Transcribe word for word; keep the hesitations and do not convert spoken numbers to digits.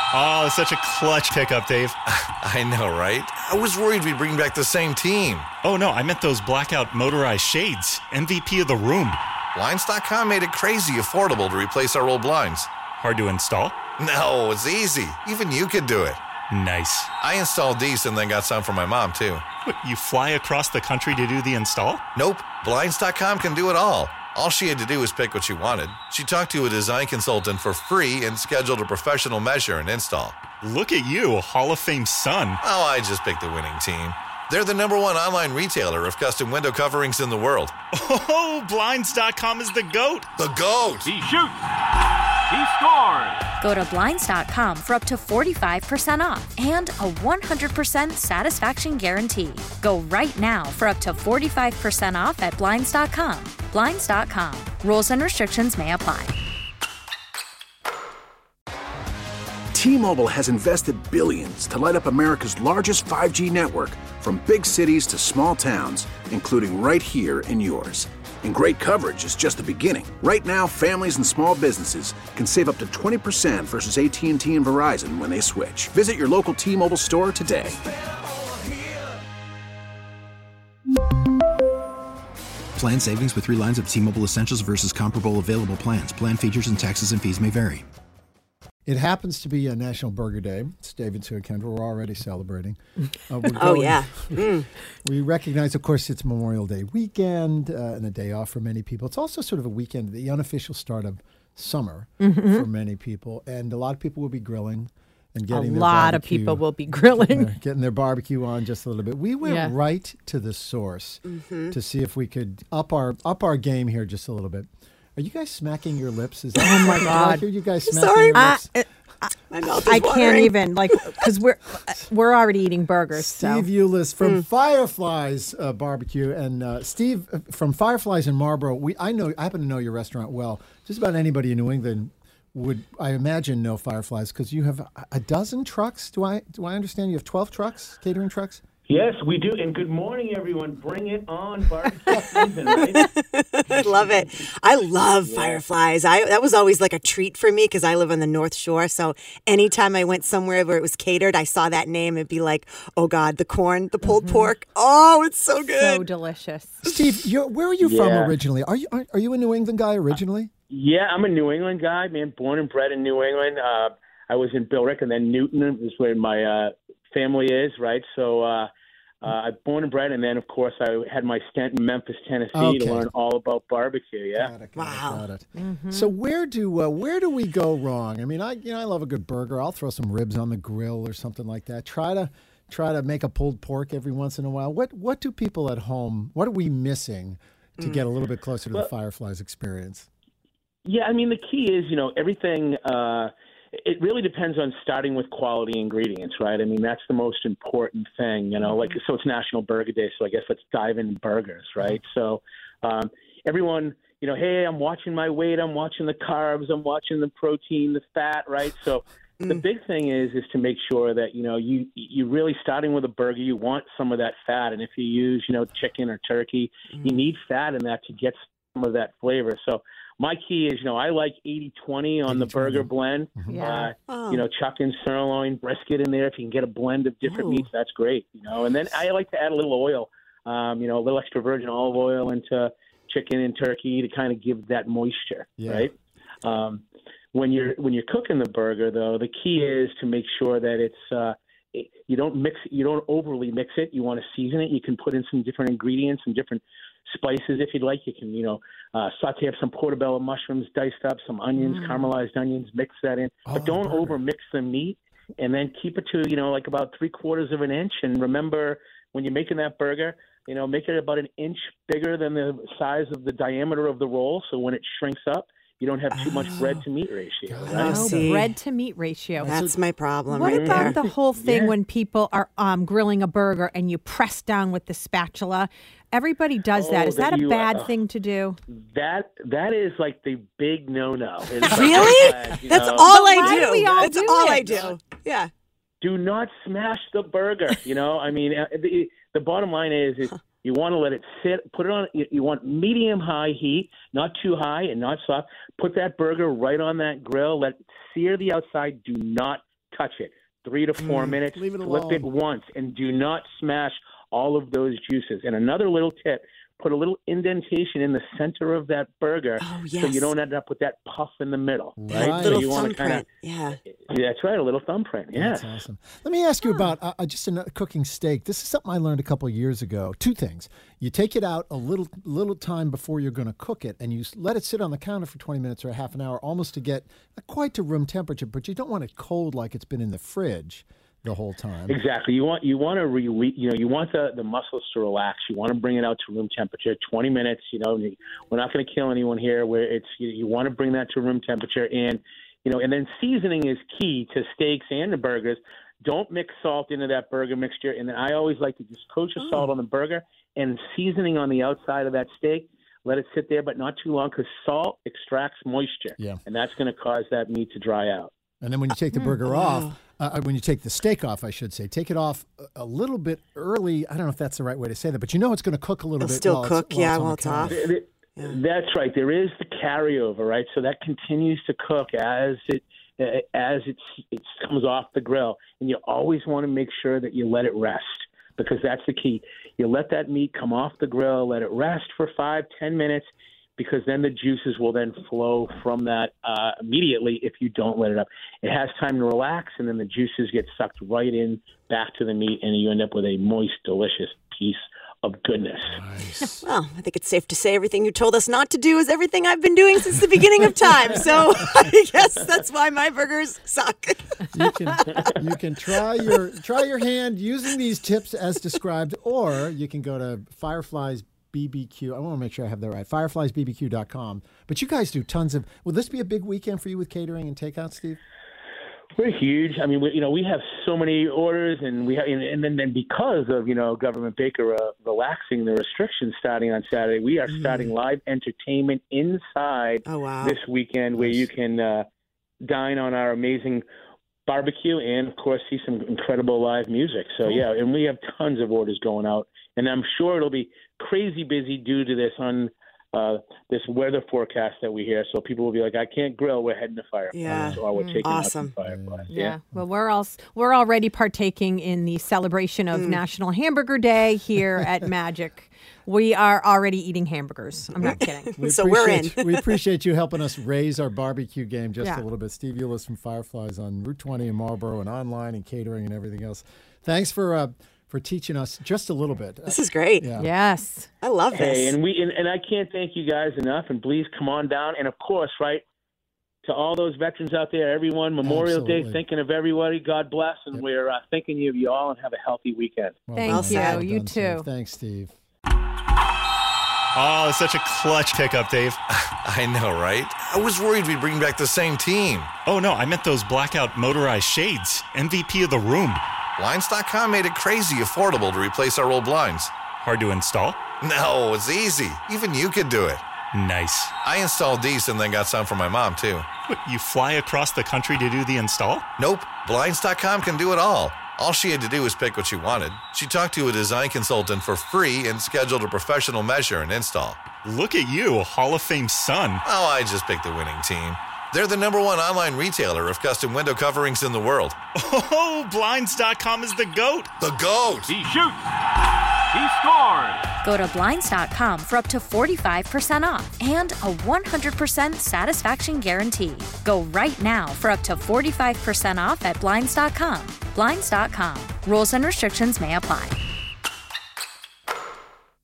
Oh, such a clutch pickup, Dave. I know, right? I was worried we'd bring back the same team. Oh, no, I meant those blackout motorized shades. M V P of the room. Blinds dot com made it crazy affordable to replace our old blinds. Hard to install? No, it's easy. Even you could do it. Nice. I installed these and then got some for my mom, too. What, you fly across the country to do the install? Nope. Blinds dot com can do it all. All she had to do was pick what she wanted. She talked to a design consultant for free and scheduled a professional measure and install. Look at you, a Hall of Fame son. Oh, I just picked the winning team. They're the number one online retailer of custom window coverings in the world. Oh, Blinds dot com is the GOAT. The GOAT! He shoots. He scores. Go to Blinds dot com for up to forty-five percent off and a one hundred percent satisfaction guarantee. Go right now for up to forty-five percent off at Blinds dot com. Blinds dot com. Rules and restrictions may apply. T-Mobile has invested billions to light up America's largest five G network, from big cities to small towns, including right here in yours. And great coverage is just the beginning. Right now, families and small businesses can save up to twenty percent versus A T and T and Verizon when they switch. Visit your local T-Mobile store today. Plan savings with three lines of T-Mobile Essentials versus comparable available plans. Plan features and taxes and fees may vary. It happens to be a National Burger Day. It's David Sue Kendra. We're already celebrating. Uh, we're oh, going, yeah. Mm. We recognize, of course, it's Memorial Day weekend uh, and a day off for many people. It's also sort of a weekend, the unofficial start of summer mm-hmm. for many people. And a lot of people will be grilling and getting a their lot barbecue, of people will be grilling. Getting their, getting their barbecue on just a little bit. We went yeah. right to the source mm-hmm. to see if we could up our up our game here just a little bit. Are you guys smacking your lips? Is that, oh, my God. I hear you guys smacking Sorry. your lips? I, I, My mouth is I watering. can't even, like, because we're we're already eating burgers. Steve so. Eulis from Mm. Fireflies uh, Barbecue, and uh, Steve uh, from Fireflies in Marlboro. We I know I happen to know your restaurant well. Just about anybody in New England would, I imagine, know Fireflies because you have a, a dozen trucks. Do I do I understand you have twelve trucks, catering trucks? Yes, we do. And good morning, everyone. Bring it on, barbecue season, right? I love it. I love Yeah. Fireflies. I that was always like a treat for me because I live on the North Shore. So anytime I went somewhere where it was catered, I saw that name and be like, "Oh God, the corn, the pulled Mm-hmm. pork. Oh, it's so good, so delicious." Steve, you're, where are you from Yeah. originally? Are you are, are you a New England guy originally? Yeah, I'm a New England guy, man. Born and bred in New England. Uh, I was in Billerick, and then Newton is where my uh, family is, right? So. Uh, Uh, I born and bred, and then, of course, I had my stint in Memphis, Tennessee Okay. to learn all about barbecue, yeah. Got it, got Wow. it, got it. Mm-hmm. So where do uh, where do we go wrong? I mean, I you know I love a good burger. I'll throw some ribs on the grill or something like that. Try to try to make a pulled pork every once in a while. What what do people at home? What are we missing to Mm. get a little bit closer to Well- the Fireflies experience? Yeah, I mean, the key is, you know, everything uh, – it really depends on starting with quality ingredients, right? I mean, that's the most important thing, you know, like, so it's National Burger Day, so I guess let's dive into burgers, right? So um, everyone, you know, hey, I'm watching my weight, I'm watching the carbs, I'm watching the protein, the fat, right? So the big thing is, is to make sure that, you know, you, you really starting with a burger, you want some of that fat. And if you use, you know, chicken or turkey, mm. you need fat in that to get some of that flavor. So my key is, you know, I like eighty twenty on the burger blend. Mm-hmm. Yeah. Uh, Oh. You know, chucking sirloin, brisket in there. If you can get a blend of different Ooh. meats, that's great. You know, and then I like to add a little oil, um, you know, a little extra virgin olive oil into chicken and turkey to kind of give that moisture, Yeah. right? Um, when you're when you're cooking the burger, though, the key is to make sure that it's uh, it, you don't mix it, you don't overly mix it. You want to season it. You can put in some different ingredients and different spices if you'd like. You can, you know, uh, saute up some portobello mushrooms diced up, some onions, Mm. caramelized onions, mix that in. Oh, but don't burger. over mix the meat, and then keep it to, you know, like about three quarters of an inch. And remember, when you're making that burger, you know, make it about an inch bigger than the size of the diameter of the roll. So when it shrinks up, you don't have too much bread to meat ratio, Got it. right? Oh, see. bread to meat ratio. That's my problem What right about there. the whole thing Yeah. when people are um, grilling a burger and you press down with the spatula? Everybody does that. Oh, Is that, that a you, bad uh, thing to do? That that is like the big no-no. It's like, Really? uh, you That's know, all But I why do. do we all That's do all it? I do. Yeah. do not smash the burger. You know, I mean, uh, the, the bottom line is, is you want to let it sit, put it on, you, you want medium-high heat, not too high and not soft. Put that burger right on that grill. Let it sear the outside. Do not touch it. Three to four Mm, minutes, leave it flip alone. it once, and do not smash all of those juices. And another little tip, put a little indentation in the center of that burger Oh, so yes. you don't end up with that puff in the middle. Right. Right? Little So you want to kind thumbprint. of, Yeah. yeah, that's right, a little thumbprint. Yes. That's awesome. Let me ask you about uh, just a cooking steak. This is something I learned a couple of years ago. Two things. You take it out a little little time before you're going to cook it, and you s- let it sit on the counter for twenty minutes or a half an hour, almost to get not quite to room temperature, but you don't want it cold like it's been in the fridge the whole time. Exactly. You want you want to release. You know, you want the, the muscles to relax. You want to bring it out to room temperature. Twenty minutes. You know, we're not going to kill anyone here. Where it's you, you want to bring that to room temperature, and you know, and then seasoning is key to steaks and the burgers. Don't mix salt into that burger mixture, and then I always like to just kosher salt on the burger and seasoning on the outside of that steak. Let it sit there, but not too long, because salt extracts moisture, Yeah. and that's going to cause that meat to dry out. And then when you take the burger off, uh, when you take the steak off, I should say, take it off a, a little bit early. I don't know if that's the right way to say that, but you know it's going to cook a little It'll bit. still while cook, it's, while yeah, it's on while the it's counter. off. Th- th- That's right. There is the carryover, right? So that continues to cook as it uh, as it's, it comes off the grill, and you always want to make sure that you let it rest, because that's the key. You let that meat come off the grill, let it rest for five, ten minutes, because then the juices will then flow from that uh, immediately if you don't let it up. It has time to relax, and then the juices get sucked right in back to the meat, and you end up with a moist, delicious piece of goodness. Nice. Well, I think it's safe to say everything you told us not to do is everything I've been doing since the beginning of time. So I guess that's why my burgers suck. You can you can try your try your hand using these tips as described, or you can go to Fireflies B B Q. I want to make sure I have that right. fireflies b b q dot com. But you guys do tons of. Will this be a big weekend for you with catering and takeout, Steve? We're huge. I mean, we, you know, we have so many orders, and we have, and, and then, then because of you know Governor Baker uh, relaxing the restrictions starting on Saturday, we are starting live entertainment inside Oh, wow. this weekend, where you can uh, dine on our amazing barbecue and, of course, see some incredible live music. So yeah, and we have tons of orders going out, and I'm sure it'll be crazy busy due to this on. Uh, this weather forecast that we hear, so people will be like, "I can't grill. We're heading to Fireflies, Yeah. or we're taking Awesome. out some Fireflies." Yeah. Well, we're all we're already partaking in the celebration of Mm. National Hamburger Day here at Magic. We are already eating hamburgers. I'm not kidding. We So we're appreciate- in. we appreciate you helping us raise our barbecue game just Yeah. a little bit. Steve Eulis from Fireflies on Route twenty in Marlboro, and online and catering and everything else. Thanks for uh, for teaching us just a little bit. This is great. Yeah. Yes. I love this. Hey, and we and, and I can't thank you guys enough. And please come on down. And of course, right, to all those veterans out there, everyone, Memorial Absolutely. Day, thinking of everybody. God bless, and we're uh, thinking of you all. And have a healthy weekend. Well Thank done. you. Well You done, too. Steve. Thanks, Steve. Oh, such a clutch pickup, Dave. I know, right? I was worried we'd bring back the same team. Oh, no, I meant those blackout motorized shades. M V P of the room. Blinds dot com made it crazy affordable to replace our old blinds. Hard to install? No, it's easy. Even you could do it. Nice. I installed these and then got some for my mom, too. What, you fly across the country to do the install? Nope. Blinds dot com can do it all. All she had to do was pick what she wanted. She talked to a design consultant for free and scheduled a professional measure and install. Look at you, Hall of Fame son. Oh, I just picked the winning team. They're the number one online retailer of custom window coverings in the world. Oh, Blinds dot com is the GOAT. The GOAT! He shoots. He scores. Go to Blinds dot com for up to forty-five percent off and a one hundred percent satisfaction guarantee. Go right now for up to forty-five percent off at Blinds dot com. Blinds dot com. Rules and restrictions may apply.